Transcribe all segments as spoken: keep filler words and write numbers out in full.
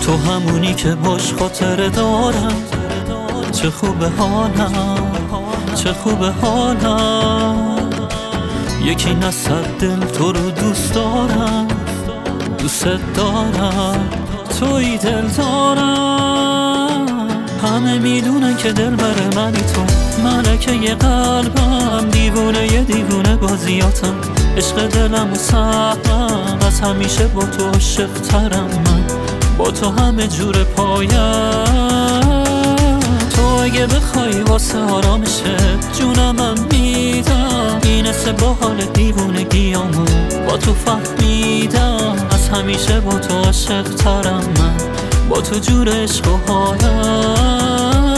تو همونی که باش خاطره دارم، چه خوبه حالم، چه خوبه حالم. یکی نصد دل تو رو دوست دارم، دوست دارم، توی دل دارم. همه میدونن که دل بر منی تو، ملکه ی قلبم، دیوونه ی دیوونه بازیاتم، عشق دلم و سهمم. از همیشه با تو عاشق ترم من، با تو همه جور پایم. تو اگه بخوای واسه آرامشه جونمم میدم، اینسه با حال دیوونگیامو با تو فهمیدم. از همیشه با تو عاشق ترم من، با تو جور عشق و حالم.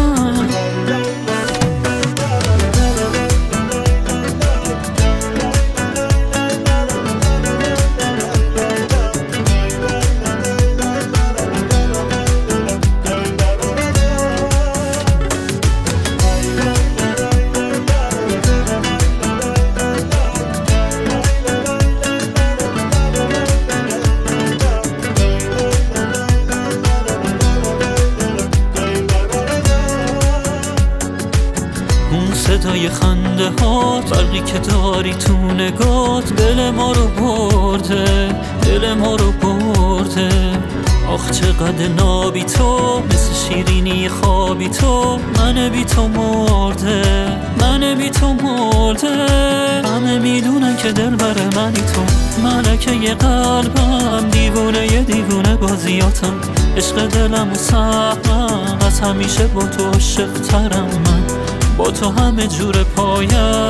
صدای خنده هات، فرقی که داری تو نگات، دل ما رو برده، دل ما رو برده. آخ چقدر نابی تو، مثل شیرینی خوابی تو، من بی تو مرده، من بی تو مرده. همه میدونن که دل بر منی تو، ملکه ی قلبم، دیوونه ی دیوونه بازیاتم، عشق دلم و سهمم. از همیشه با تو عاشق ترم من، با تو همه جور پایم.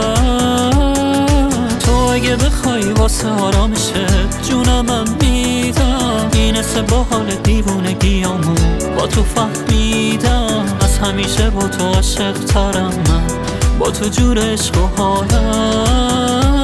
تو اگه بخوای واسه آرامشه جونمم میدم، اینسه با حال دیوونگیامو با تو فهمیدم. از همیشه با تو عاشق ترم من، با تو جور عشق و حالم.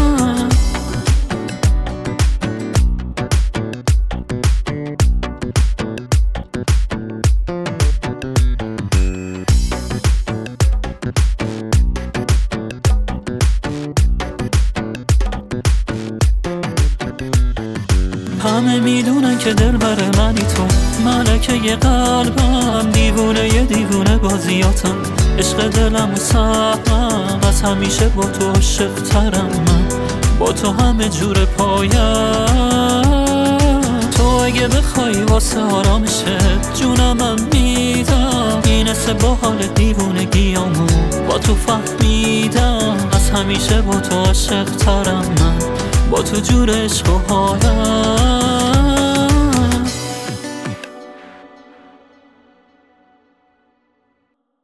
همه میدونن که دل بر منی تو، ملکه ی قلبم، دیوونه ی دیوونه بازیاتم، عشق دلم و سهمم. از همیشه با تو عاشق ترم من، با تو همه جور پایم. تو اگه بخوای واسه آرامشه جونمم میدم، اینسه با حال دیوونگیامو با تو فهمیدم. از همیشه با تو عاشق ترم من، با تو جور عشق و حالم.